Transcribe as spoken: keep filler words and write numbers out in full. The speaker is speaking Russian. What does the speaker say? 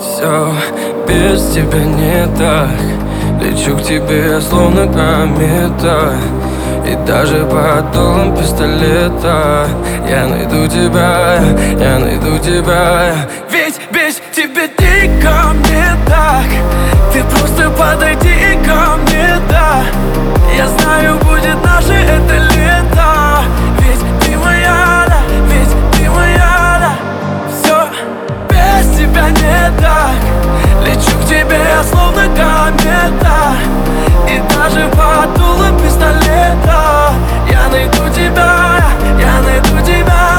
Все без тебя не так. Лечу к тебе, словно комета. И даже под дулом пистолета я найду тебя, я найду тебя. Ведь без тебя дико мне так. Ты просто подойди ко мне, да. Я знаю, будет наше это лето. Ведь ты моя, да, ведь ты моя, да. Все без тебя не так. Лечу к тебе, словно комета. И даже под дулом пистолета я найду тебя, я найду тебя.